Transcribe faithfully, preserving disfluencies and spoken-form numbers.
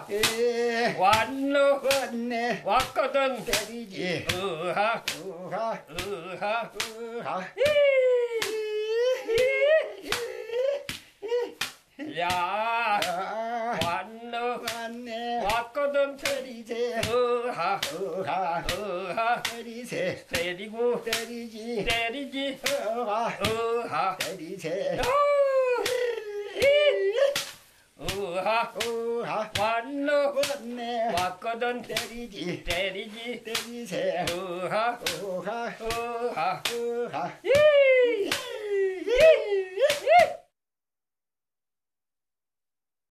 으하 에 왔노 왔네 왔거든 때리지 으하 으하 으하 으하 야 아 왔노 왔네 왔거든 때리지 으하 으하 으하 때리세 때리고 때리지 때리지 으하 으하 때리세 으하 으하 왔노 왔네 왔거든 때리지 때리지 때리세 으하 으하 으하 으하 이